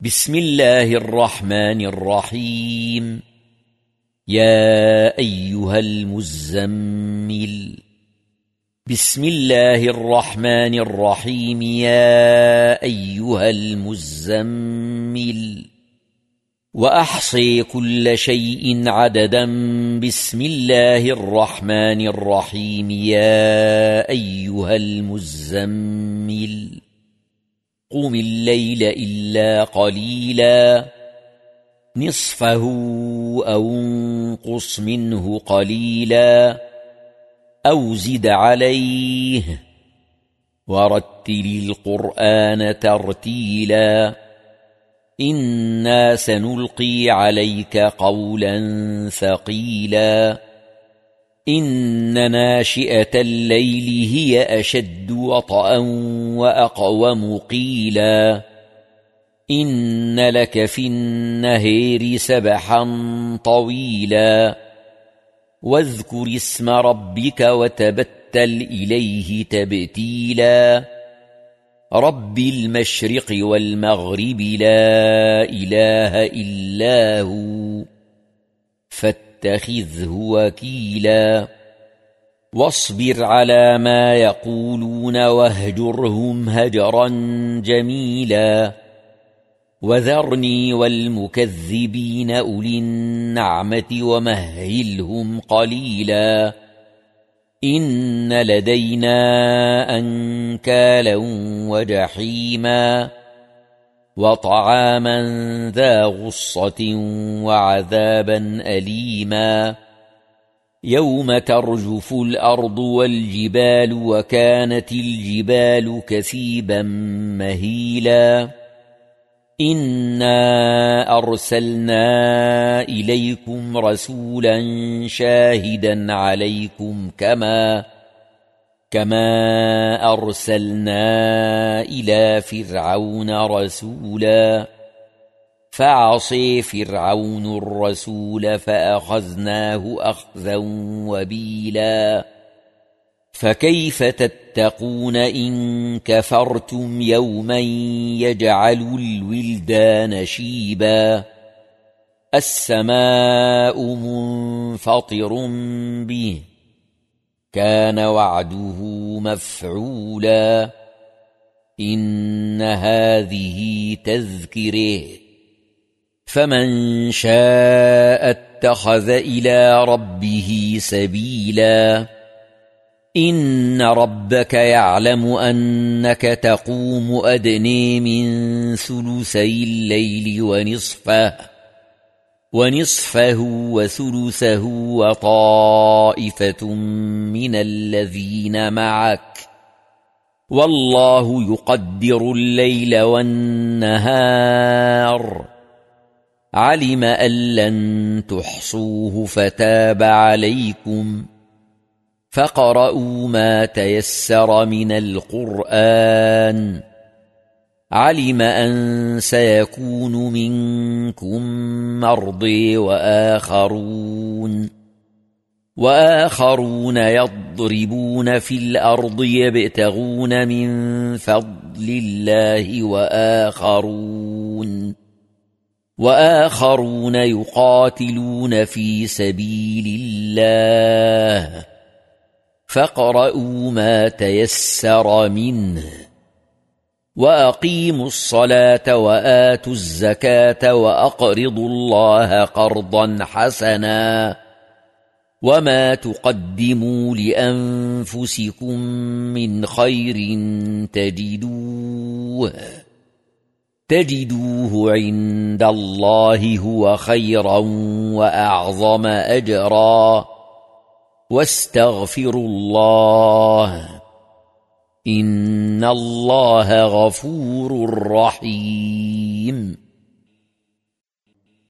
بسم الله الرحمن الرحيم. يا أيها المزمل. بسم الله الرحمن الرحيم. يا أيها المزمل. وأحصي كل شيء عددا. بسم الله الرحمن الرحيم. يا أيها المزمل. قم الليل إلا قليلا، نصفه أو انقص منه قليلا أو زد عليه، ورتل القرآن ترتيلا. إنا سنلقي عليك قولا ثقيلا. إن ناشئة الليل هي أشد وطئا وأقوم قيلا. إن لك في النهار سبحا طويلا. واذكر اسم ربك وتبتل إليه تبتيلا. رب المشرق والمغرب لا إله إلا هو فاتخذه وكيلا. واصبر على ما يقولون واهجرهم هجرا جميلا. وذرني والمكذبين أولي النعمة ومهلهم قليلا. إن لدينا أنكالا وجحيما وطعاما ذا غصة وعذابا أليما. يوم ترجف الأرض والجبال وكانت الجبال كثيبا مهيلا. إنا أرسلنا إليكم رسولا شاهدا عليكم كما أرسلنا إلى فرعون رسولا. فعصي فرعون الرسول فأخذناه أخذا وبيلا. فكيف تتقون إن كفرتم يوما يجعل الولدان شيبا. السماء منفطر به كان وعده مفعولا. إن هذه تذكره فمن شاء اتخذ إلى ربه سبيلا. إن ربك يعلم أنك تقوم أدني من ثلثي الليل ونصفه وثلثه وطائفة من الذين معك، والله يقدر الليل والنهار. علم أن لن تحصوه فتاب عليكم فاقرؤوا ما تيسر من القرآن. علم أن سيكون منكم مرضى وآخرون يضربون في الأرض يبتغون من فضل الله وآخرون يقاتلون في سبيل الله. فاقرؤوا ما تيسر منه. وأقيموا الصلاة وآتوا الزكاة وأقرضوا الله قرضا حسنا. وما تقدموا لأنفسكم من خير تجدوه عند الله هو خيرا وأعظم أجرا. واستغفروا الله إن الله غفور رحيم.